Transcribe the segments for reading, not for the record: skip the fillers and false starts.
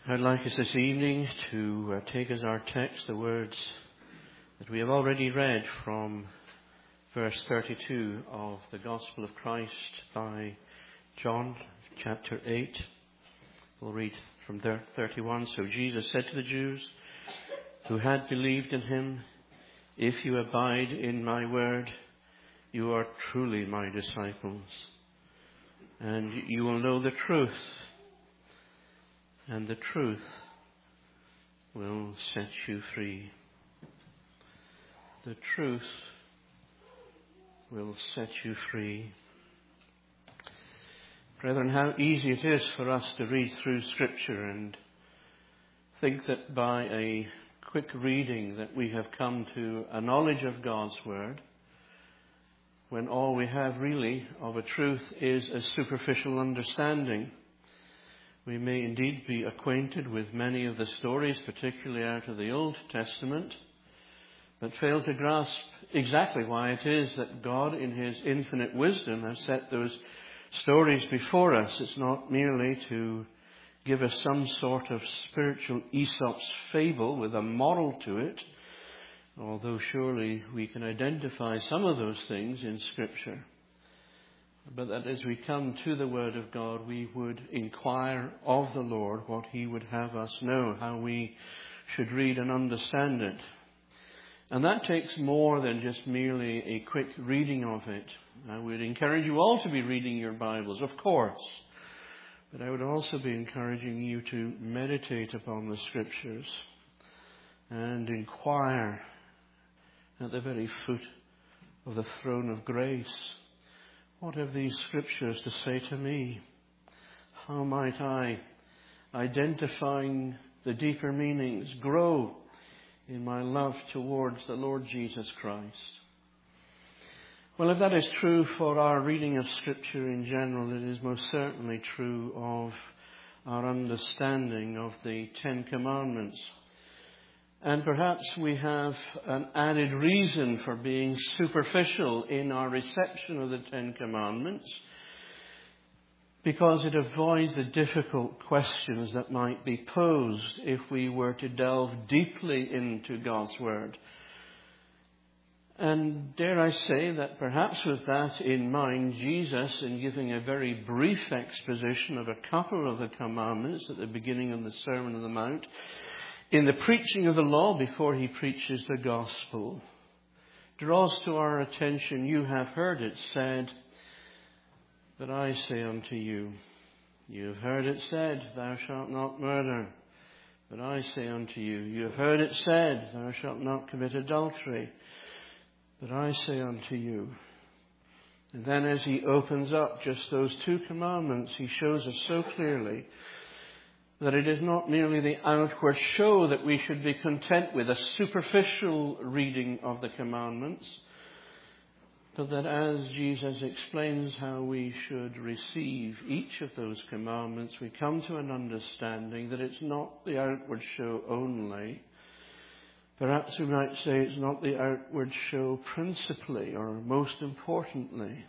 I'd like us this evening to take as our text the words that we have already read from verse 32 of the Gospel of Christ by John, chapter 8. We'll read from there 31. So Jesus said to the Jews who had believed in him, "If you abide in my word, you are truly my disciples, and you will know the truth, and the truth will set you free." The truth will set you free. Brethren, how easy it is for us to read through Scripture and think that by a quick reading that we have come to a knowledge of God's Word, when all we have really of a truth is a superficial understanding. We may indeed be acquainted with many of the stories, particularly out of the Old Testament, but fail to grasp exactly why it is that God, in his infinite wisdom, has set those stories before us. It's not merely to give us some sort of spiritual Aesop's fable with a moral to it, although surely we can identify some of those things in Scripture. But that as we come to the Word of God, we would inquire of the Lord what he would have us know, how we should read and understand it. And that takes more than just merely a quick reading of it. I would encourage you all to be reading your Bibles, of course. But I would also be encouraging you to meditate upon the Scriptures and inquire at the very foot of the throne of grace. What have these Scriptures to say to me? How might I, identifying the deeper meanings, grow in my love towards the Lord Jesus Christ? Well, if that is true for our reading of Scripture in general, it is most certainly true of our understanding of the Ten Commandments. And perhaps we have an added reason for being superficial in our reception of the Ten Commandments, because it avoids the difficult questions that might be posed if we were to delve deeply into God's Word. And dare I say that perhaps with that in mind, Jesus, in giving a very brief exposition of a couple of the commandments at the beginning of the Sermon on the Mount, in the preaching of the law before he preaches the gospel, draws to our attention, "You have heard it said, but I say unto you. You have heard it said, thou shalt not murder. But I say unto you, you have heard it said, thou shalt not commit adultery. But I say unto you." And then as he opens up just those two commandments, he shows us so clearly that it is not merely the outward show that we should be content with, a superficial reading of the commandments, but that as Jesus explains how we should receive each of those commandments, we come to an understanding that it's not the outward show only. Perhaps we might say it's not the outward show principally or most importantly.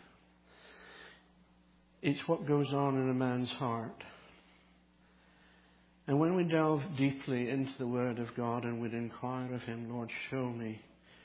It's what goes on in a man's heart. And when we delve deeply into the Word of God and would inquire of him, "Lord, show me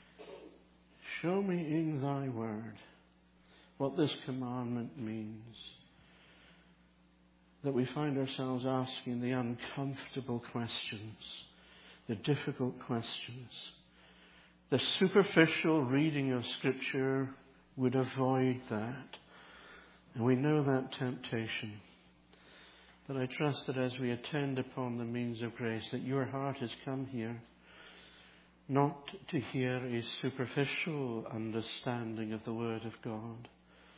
in thy Word what this commandment means," that we find ourselves asking the uncomfortable questions, the difficult questions. The superficial reading of Scripture would avoid that. And we know that temptation. But I trust that as we attend upon the means of grace, that your heart has come here not to hear a superficial understanding of the Word of God,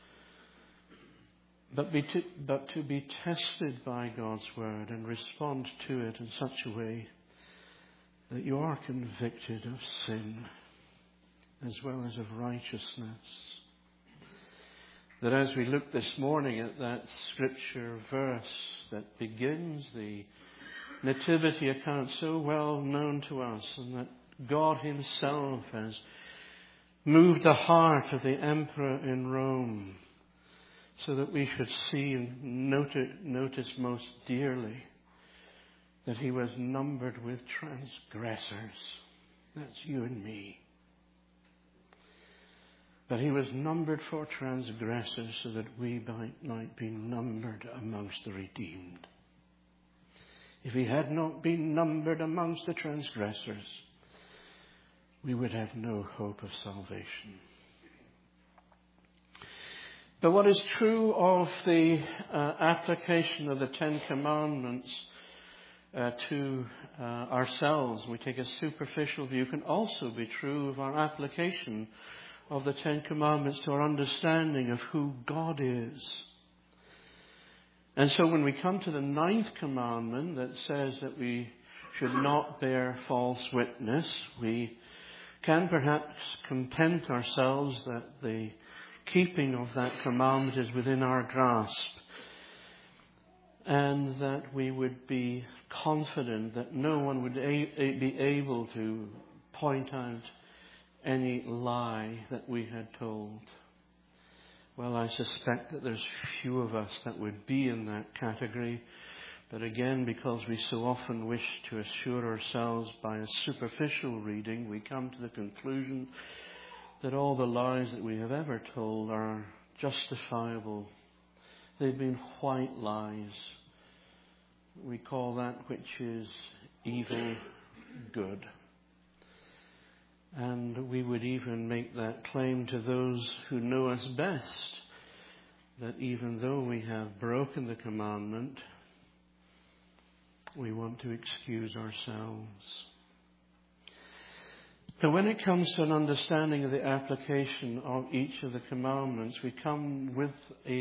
but to be tested by God's Word and respond to it in such a way that you are convicted of sin as well as of righteousness. That as we look this morning at that Scripture verse that begins the nativity account so well known to us, and that God himself has moved the heart of the emperor in Rome so that we should see and notice most dearly that he was numbered with transgressors. That's you and me. That he was numbered for transgressors so that we might be numbered amongst the redeemed. If he had not been numbered amongst the transgressors, we would have no hope of salvation. But what is true of the application of the Ten Commandments to ourselves, we take a superficial view, can also be true of our application of the Ten Commandments to our understanding of who God is. And so when we come to the 9th commandment that says that we should not bear false witness, we can perhaps content ourselves that the keeping of that commandment is within our grasp, and that we would be confident that no one would be able to point out any lie that we had told. Well, I suspect that there's few of us that would be in that category. But again, because we so often wish to assure ourselves by a superficial reading, we come to the conclusion that all the lies that we have ever told are justifiable. They've been white lies. We call that which is evil good. And we would even make that claim to those who know us best, that even though we have broken the commandment, we want to excuse ourselves. But when it comes to an understanding of the application of each of the commandments, we come with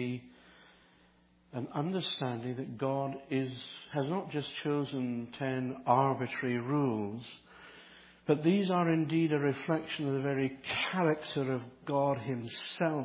an understanding that God has not just chosen 10 arbitrary rules, but these are indeed a reflection of the very character of God himself.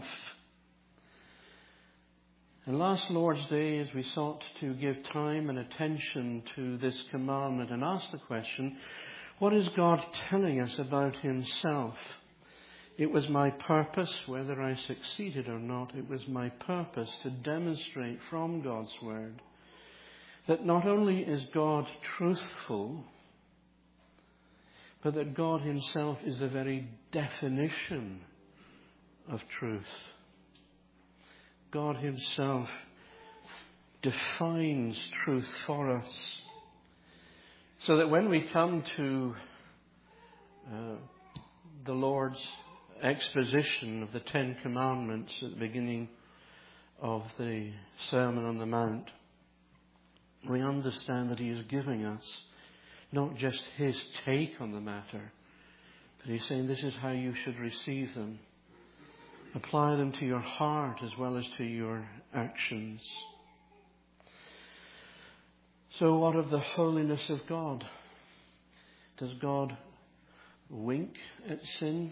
And last Lord's Day, as we sought to give time and attention to this commandment and ask the question, what is God telling us about himself? It was my purpose, whether I succeeded or not, it was my purpose to demonstrate from God's Word that not only is God truthful, but that God himself is the very definition of truth. God himself defines truth for us. So that when we come to the Lord's exposition of the 10 Commandments at the beginning of the Sermon on the Mount, we understand that he is giving us not just his take on the matter, but he's saying this is how you should receive them. Apply them to your heart as well as to your actions. So what of the holiness of God? Does God wink at sin?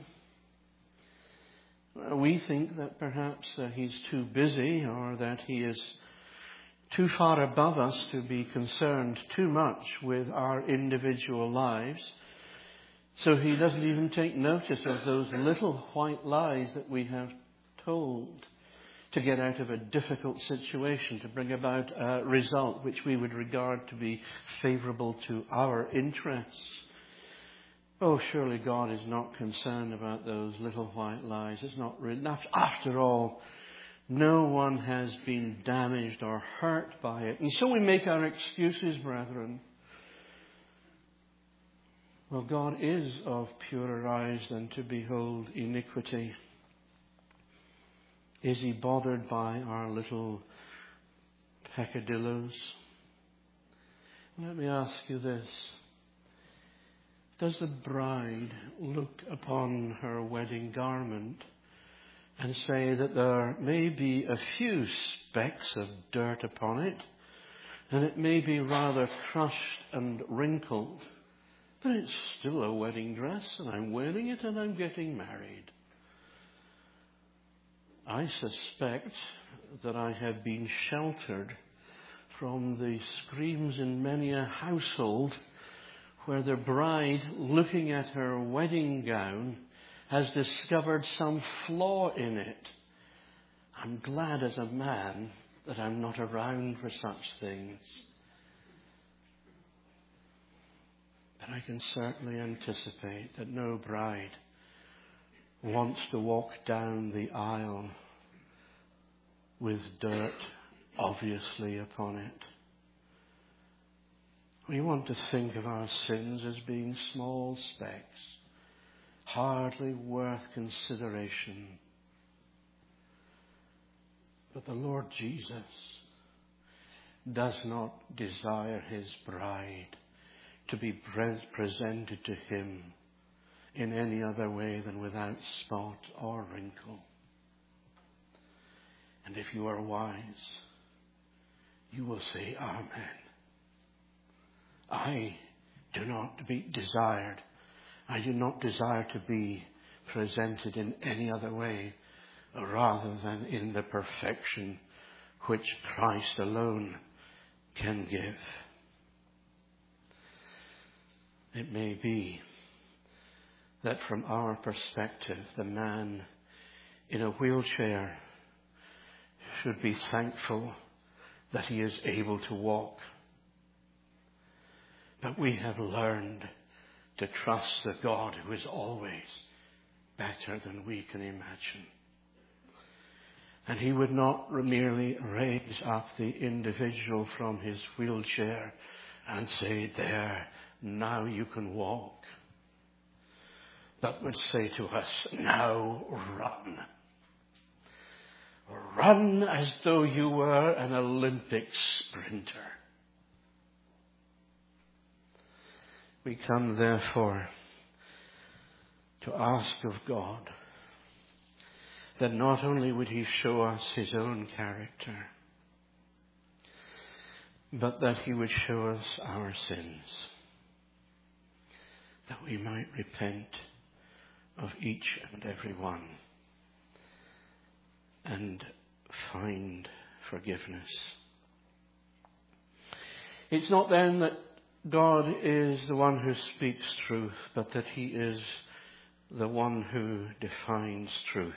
We think that perhaps he's too busy, or that he is too far above us to be concerned too much with our individual lives. So he doesn't even take notice of those little white lies that we have told to get out of a difficult situation, to bring about a result which we would regard to be favourable to our interests. Oh, surely God is not concerned about those little white lies. It's not really. After all, no one has been damaged or hurt by it. And so we make our excuses, brethren. Well, God is of purer eyes than to behold iniquity. Is he bothered by our little peccadillos? Let me ask you this. Does the bride look upon her wedding garment and say that there may be a few specks of dirt upon it, and it may be rather crushed and wrinkled, but it's still a wedding dress, and I'm wearing it and I'm getting married? I suspect that I have been sheltered from the screams in many a household where the bride, looking at her wedding gown, has discovered some flaw in it. I'm glad as a man that I'm not around for such things. can certainly anticipate that no bride wants to walk down the aisle with dirt obviously upon it. We want to think of our sins as being small specks, hardly worth consideration. But the Lord Jesus does not desire his bride to be presented to him in any other way than without spot or wrinkle. And if you are wise, you will say, Amen. I do not desire to be presented in any other way rather than in the perfection which Christ alone can give. It may be that from our perspective, the man in a wheelchair should be thankful that he is able to walk. But we have learned to trust the God who is always better than we can imagine. And he would not merely raise up the individual from his wheelchair and say, there, now you can walk. But would say to us, now run. Run as though you were an Olympic sprinter. We come, therefore, to ask of God that not only would he show us his own character, but that he would show us our sins, that we might repent of each and every one and find forgiveness. It's not then that God is the one who speaks truth, but that he is the one who defines truth.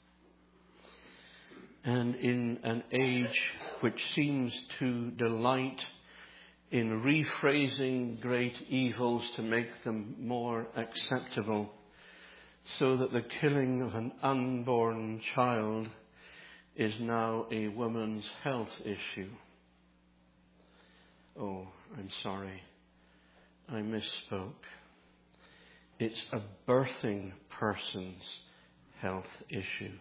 And in an age which seems to delight in rephrasing great evils to make them more acceptable, so that the killing of an unborn child is now a woman's health issue. Oh, I'm sorry. I misspoke. It's a birthing person's health issue.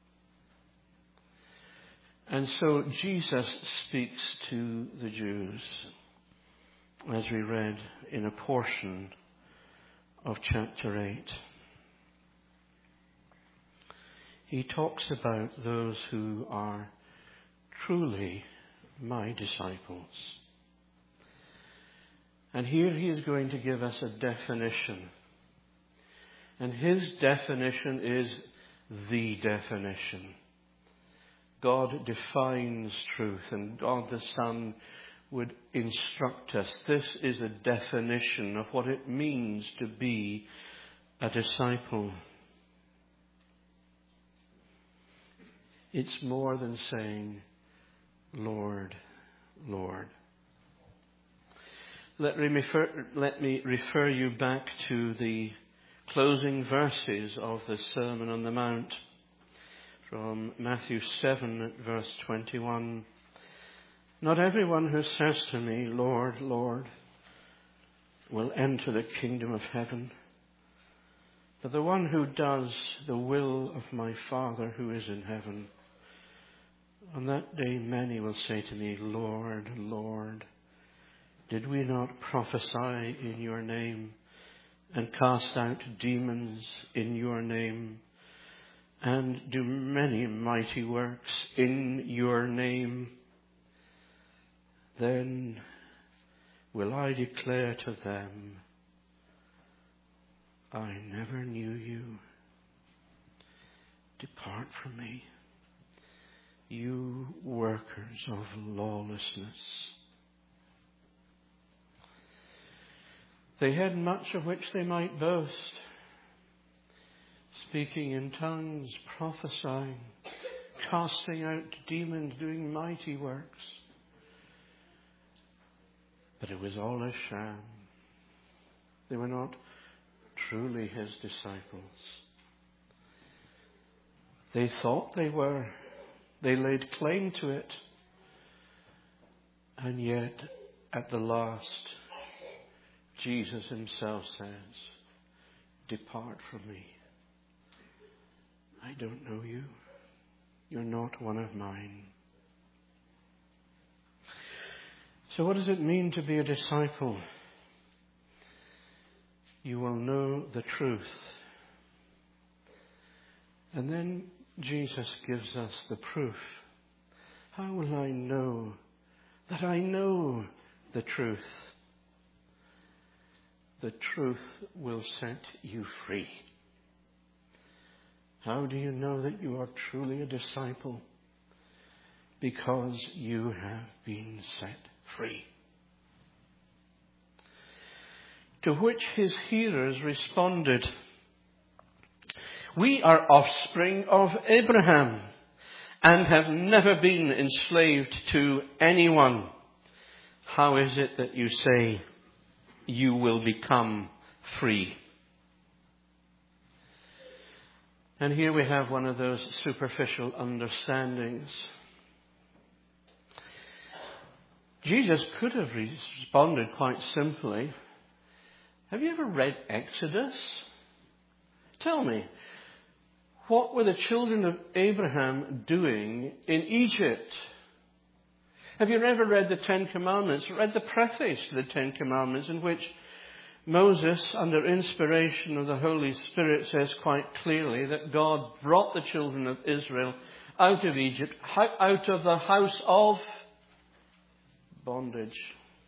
And so Jesus speaks to the Jews, as we read in a portion of chapter 8. He talks about those who are truly my disciples. And here he is going to give us a definition. And his definition is the definition. God defines truth, and God the Son would instruct us. This is a definition of what it means to be a disciple. It's more than saying, Lord, Lord. Let me refer you back to the closing verses of the Sermon on the Mount from Matthew 7 verse 21. Not everyone who says to me, Lord, Lord, will enter the kingdom of heaven, but the one who does the will of my Father who is in heaven. On that day many will say to me, Lord, Lord, did we not prophesy in your name and cast out demons in your name and do many mighty works in your name? Then will I declare to them, I never knew you. Depart from me, you workers of lawlessness. They had much of which they might boast, speaking in tongues, prophesying, casting out demons, doing mighty works. But it was all a sham. They were not truly his disciples. They thought they were. They laid claim to it. And yet, at the last, Jesus himself says, "Depart from me. I don't know you. You're not one of mine." So what does it mean to be a disciple? You will know the truth. And then Jesus gives us the proof. How will I know that I know the truth? The truth will set you free. How do you know that you are truly a disciple? Because you have been set free. To which his hearers responded, "We are offspring of Abraham and have never been enslaved to anyone. How is it that you say you will become free?" And here we have one of those superficial understandings. Jesus could have responded quite simply, "Have you ever read Exodus? Tell me, what were the children of Abraham doing in Egypt? Have you ever read the Ten Commandments, read the preface to the Ten Commandments, in which Moses, under inspiration of the Holy Spirit, says quite clearly that God brought the children of Israel out of Egypt, out of the house of bondage.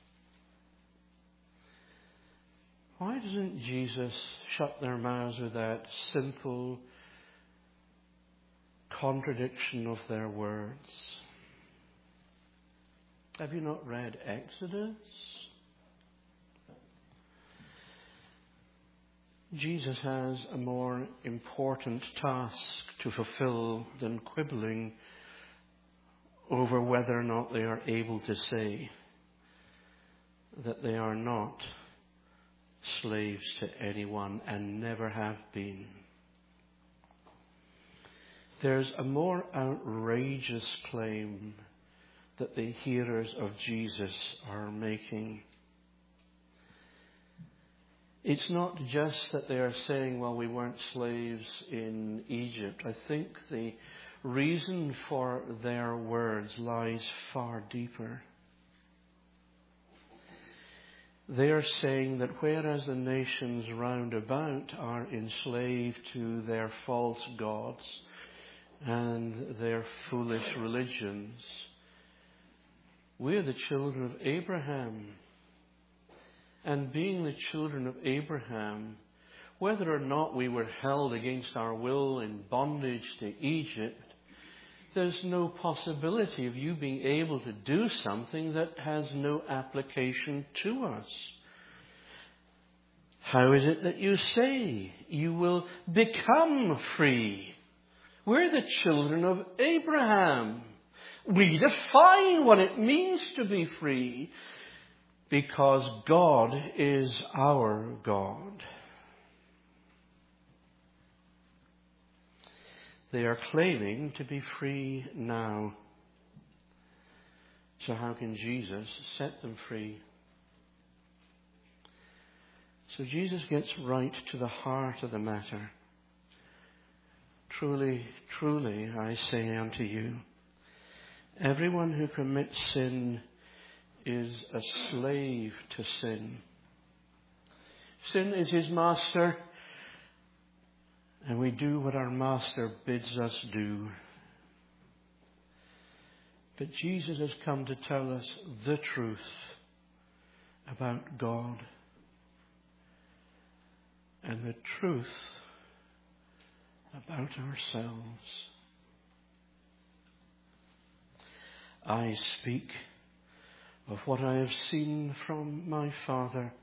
Why doesn't Jesus shut their mouths with that simple contradiction of their words? Have you not read Exodus? Jesus has a more important task to fulfill than quibbling over whether or not they are able to say that they are not slaves to anyone and never have been. There's a more outrageous claim that the hearers of Jesus are making. It's not just that they are saying, well, we weren't slaves in Egypt. I think the reason for their words lies far deeper. They are saying that whereas the nations round about are enslaved to their false gods and their foolish religions, we're the children of Abraham. And being the children of Abraham, whether or not we were held against our will in bondage to Egypt, there's no possibility of you being able to do something that has no application to us. How is it that you say you will become free? We're the children of Abraham. We define what it means to be free because God is our God. They are claiming to be free now. So how can Jesus set them free? So Jesus gets right to the heart of the matter. Truly, truly, I say unto you, everyone who commits sin is a slave to sin. Sin is his master, and we do what our master bids us do. But Jesus has come to tell us the truth about God and the truth about ourselves. I speak of what I have seen from my Father.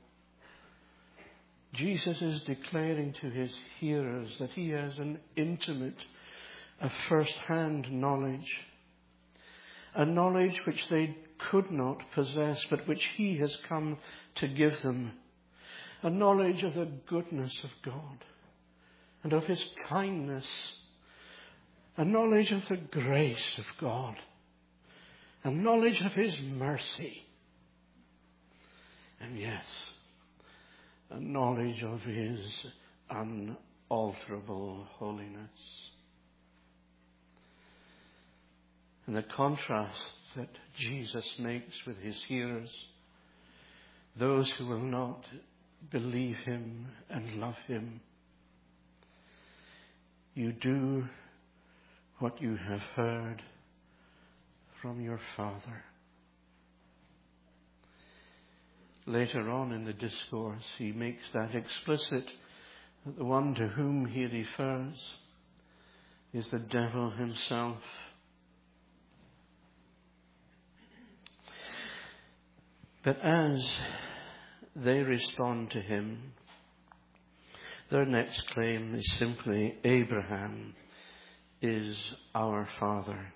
Jesus is declaring to his hearers that he has an intimate, a first-hand knowledge, a knowledge which they could not possess, but which he has come to give them, a knowledge of the goodness of God and of His kindness, a knowledge of the grace of God, a knowledge of His mercy, and yes, a knowledge of His unalterable holiness. And the contrast that Jesus makes with His hearers, those who will not believe Him and love Him. You do what you have heard from your Father. Later on in the discourse, He makes that explicit, that the one to whom He refers is the devil himself. But as they respond to Him, their next claim is simply, Abraham is our father.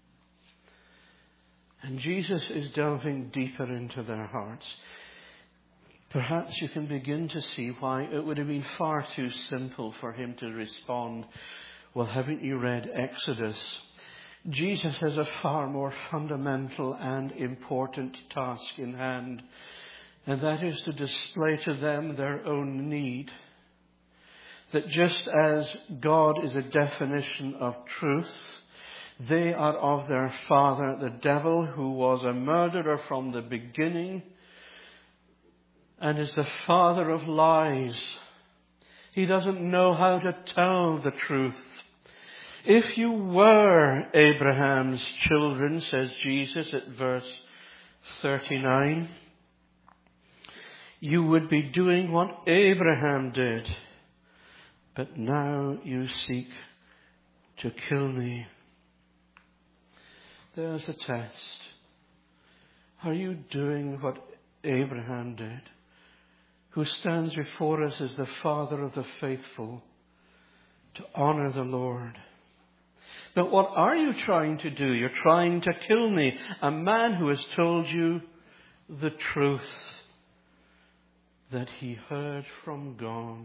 And Jesus is delving deeper into their hearts. Perhaps you can begin to see why it would have been far too simple for Him to respond, well, haven't you read Exodus? Jesus has a far more fundamental and important task in hand, and that is to display to them their own need. That just as God is a definition of truth, they are of their father, the devil, who was a murderer from the beginning and is the father of lies. He doesn't know how to tell the truth. If you were Abraham's children, says Jesus at verse 39, you would be doing what Abraham did. But now you seek to kill me. There's a test. Are you doing what Abraham did, who stands before us as the father of the faithful, to honor the Lord? But what are you trying to do? You're trying to kill me, a man who has told you the truth, that he heard from God.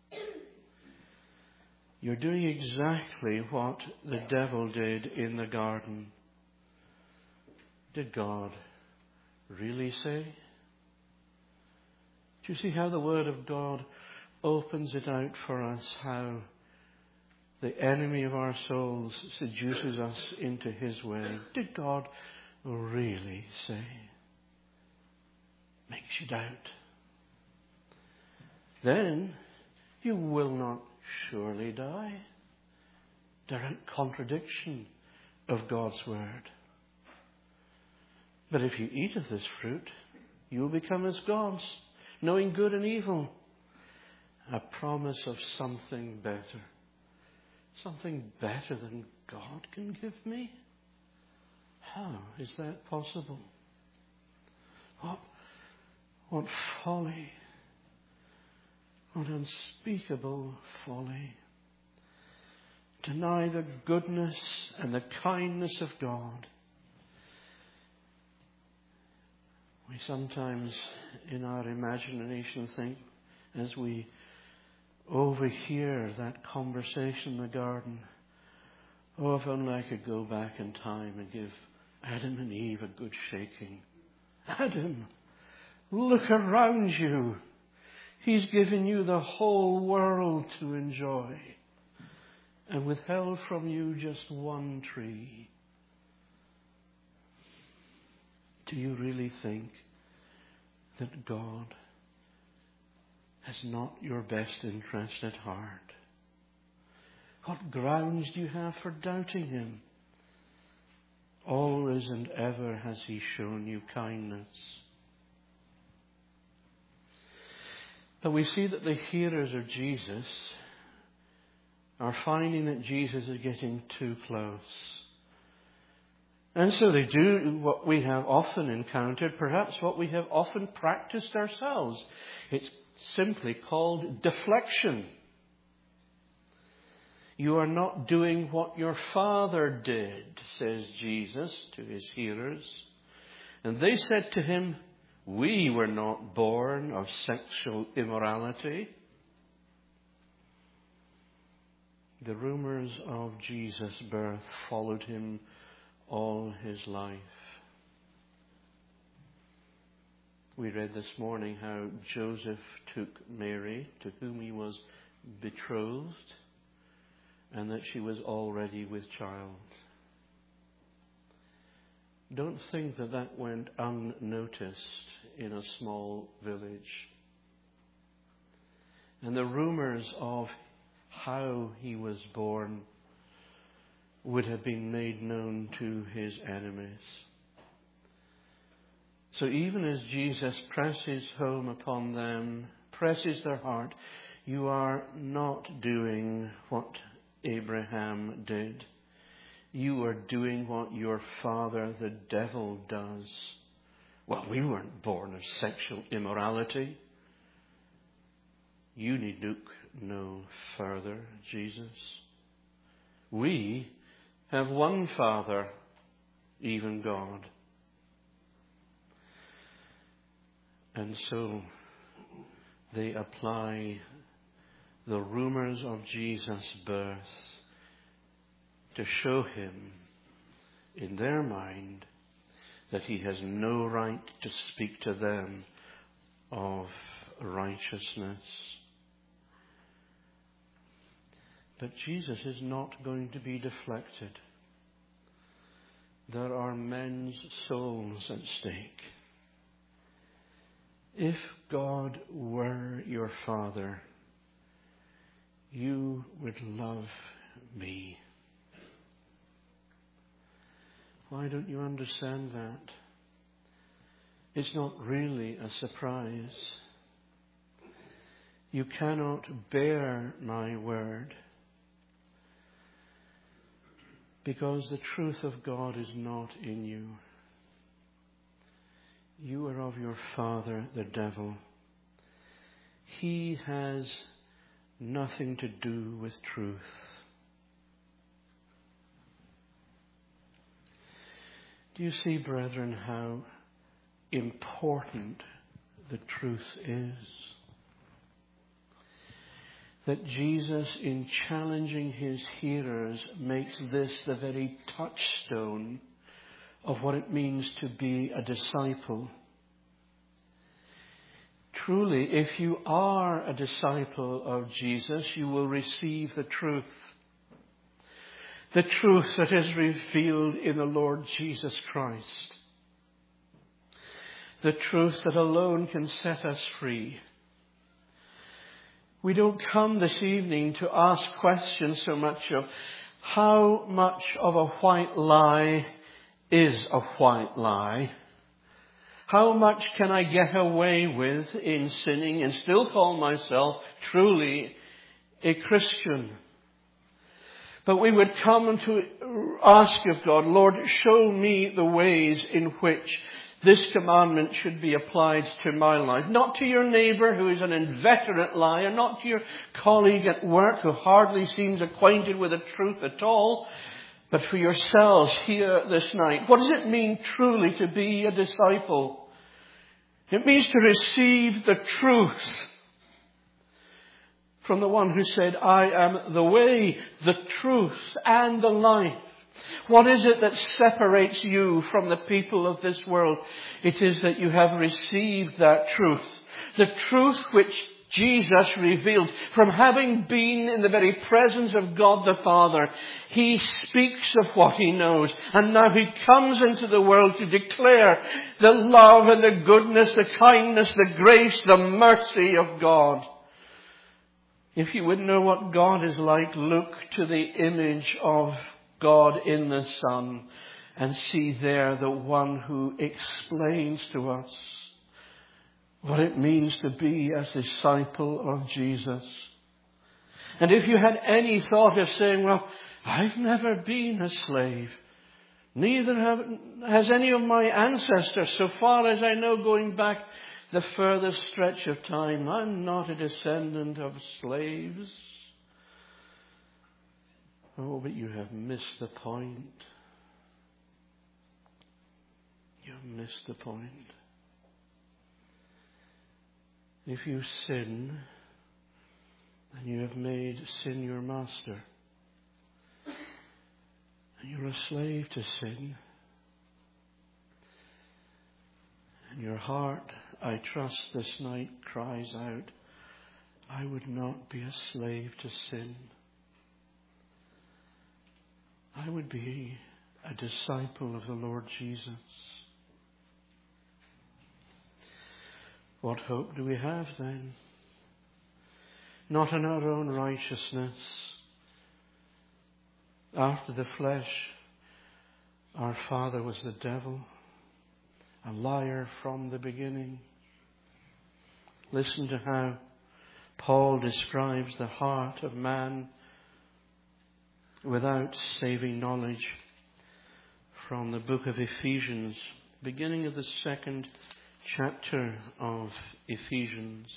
You're doing exactly what the devil did in the garden. Did God really say? Do you see how the Word of God opens it out for us, how the enemy of our souls seduces us into his way? Did God really say? Makes you doubt. Then you will not surely die. Direct contradiction of God's word. But if you eat of this fruit, you will become as gods, knowing good and evil. A promise of something better. Something better than God can give me? How is that possible? What folly. What unspeakable folly. Deny the goodness and the kindness of God. We sometimes, in our imagination, think, as we overhear that conversation in the garden, oh, if only I could go back in time and give Adam and Eve a good shaking. Adam, look around you. He's given you the whole world to enjoy and withheld from you just one tree. Do you really think that God has not your best interest at heart? What grounds do you have for doubting Him? Always and ever has He shown you kindness. But we see that the hearers of Jesus are finding that Jesus is getting too close. And so they do what we have often encountered, perhaps what we have often practiced ourselves. It's simply called deflection. You are not doing what your Father did, says Jesus to His hearers. And they said to Him, We were not born of sexual immorality. The rumors of Jesus' birth followed him all his life. We read this morning how Joseph took Mary, to whom he was betrothed, and that she was already with child. Don't think that that went unnoticed in a small village. And the rumors of how he was born would have been made known to his enemies. So even as Jesus presses home upon them, presses their heart, you are not doing what Abraham did. You are doing what your father, the devil, does. Well, we weren't born of sexual immorality. You need look no further, Jesus. We have one Father, even God. And so they apply the rumors of Jesus' birth to show him, in their mind, that he has no right to speak to them of righteousness. But Jesus is not going to be deflected. There are men's souls at stake. If God were your Father, you would love me. Why don't you understand that? It's not really a surprise. You cannot bear my word because the truth of God is not in you. You are of your father, the devil. He has nothing to do with truth. Do you see, brethren, how important the truth is? That Jesus, in challenging his hearers, makes this the very touchstone of what it means to be a disciple. Truly, if you are a disciple of Jesus, you will receive the truth. The truth that is revealed in the Lord Jesus Christ. The truth that alone can set us free. We don't come this evening to ask questions so much of how much of a white lie is a white lie. How much can I get away with in sinning and still call myself truly a Christian? But we would come to ask of God, Lord, show me the ways in which this commandment should be applied to my life. Not to your neighbour who is an inveterate liar, not to your colleague at work who hardly seems acquainted with the truth at all, but for yourselves here this night. What does it mean truly to be a disciple? It means to receive the truth from the one who said, I am the way, the truth, and the life. What is it that separates you from the people of this world? It is that you have received that truth. The truth which Jesus revealed. From having been in the very presence of God the Father, he speaks of what he knows. And now he comes into the world to declare the love and the goodness, the kindness, the grace, the mercy of God. If you would know what God is like, look to the image of God in the Son and see there the one who explains to us what it means to be a disciple of Jesus. And if you had any thought of saying, well, I've never been a slave. Neither has any of my ancestors, so far as I know, going back the furthest stretch of time. I'm not a descendant of slaves. Oh, but you have missed the point. You have missed the point. If you sin, then you have made sin your master. And you're a slave to sin. And your heart, I trust this night, cries out, I would not be a slave to sin. I would be a disciple of the Lord Jesus. What hope do we have then? Not in our own righteousness. After the flesh, our father was the devil, a liar from the beginning. Listen to how Paul describes the heart of man without saving knowledge from the book of Ephesians, beginning of the 2nd chapter of Ephesians.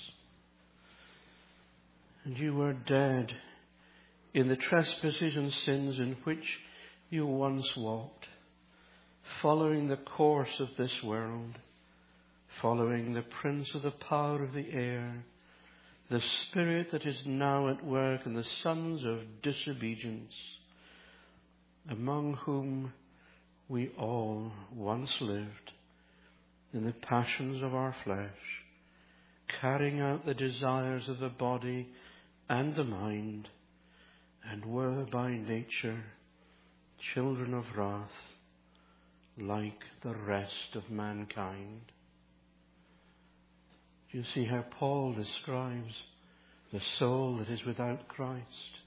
And you were dead in the trespasses and sins in which you once walked, following the course of this world, following the prince of the power of the air, the spirit that is now at work in the sons of disobedience, among whom we all once lived in the passions of our flesh, carrying out the desires of the body and the mind, and were by nature children of wrath, like the rest of mankind. Do you see how Paul describes the soul that is without Christ?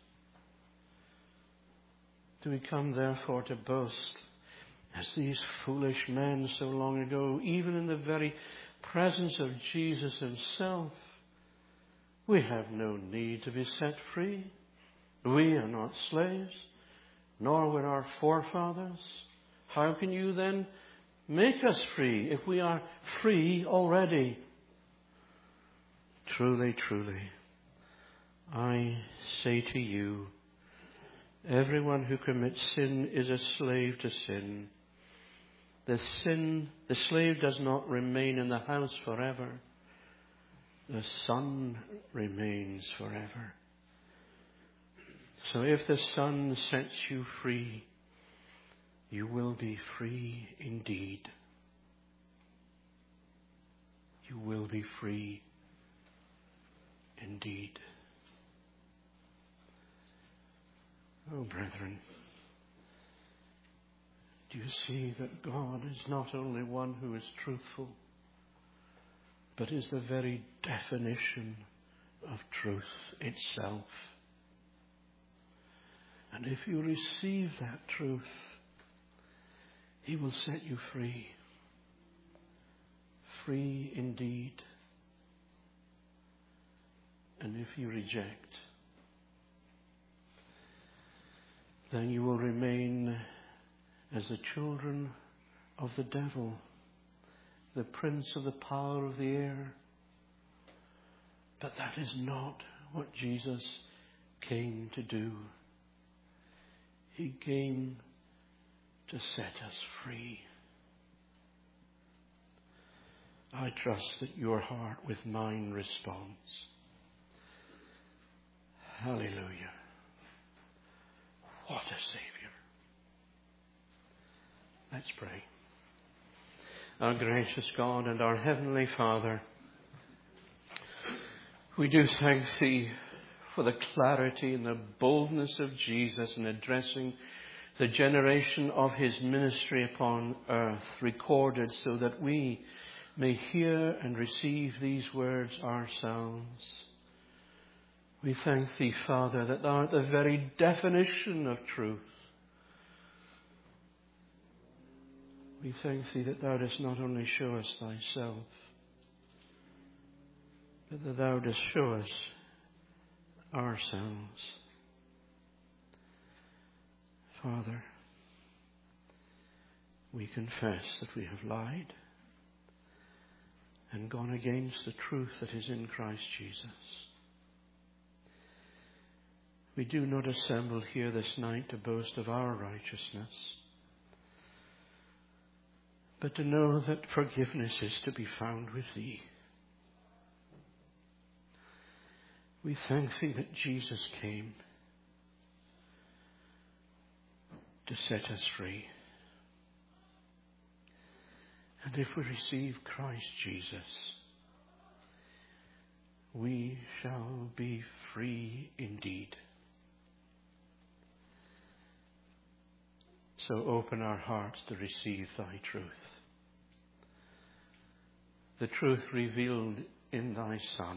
Do we come therefore to boast as these foolish men so long ago, even in the very presence of Jesus himself? We have no need to be set free. We are not slaves, nor were our forefathers. How can you then make us free if we are free already? Truly, truly, I say to you, everyone who commits sin is a slave to sin. The slave does not remain in the house forever. The Son remains forever. So if the Son sets you free, you will be free indeed. You will be free indeed. Oh, brethren, do you see that God is not only one who is truthful, but is the very definition of truth itself? And if you receive that truth, He will set you free. Free indeed. And if you reject, then you will remain as the children of the devil, the prince of the power of the air. But that is not what Jesus came to do. He came to set us free. I trust that your heart with mine responds. Hallelujah. What a Savior. Let's pray. Our gracious God and our Heavenly Father, we do thank Thee for the clarity and the boldness of Jesus in addressing the generation of His ministry upon earth, recorded so that we may hear and receive these words ourselves. We thank Thee, Father, that Thou art the very definition of truth. We thank Thee that Thou dost not only show us Thyself, but that Thou dost show us ourselves. Father, we confess that we have lied and gone against the truth that is in Christ Jesus. We do not assemble here this night to boast of our righteousness, but to know that forgiveness is to be found with Thee. We thank thee that Jesus came to set us free. And if we receive Christ Jesus, we shall be free indeed. So open our hearts to receive thy truth. The truth revealed in thy Son,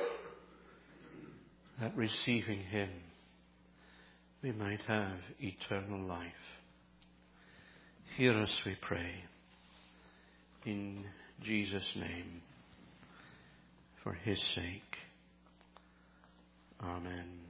that receiving him, we might have eternal life. Hear us, we pray, in Jesus' name, for his sake. Amen.